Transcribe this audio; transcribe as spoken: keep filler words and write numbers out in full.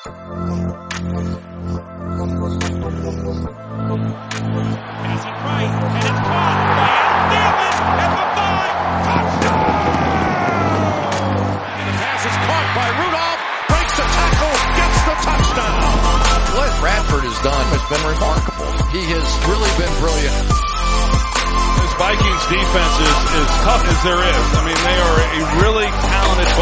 it right, and it's caught by Thielen at the five. Touchdown! And the pass is caught by Rudolph, breaks the tackle, gets the touchdown. What Bradford has done has been remarkable. He has really been brilliant. This Vikings defense is as tough as there is. I mean, they are a really talented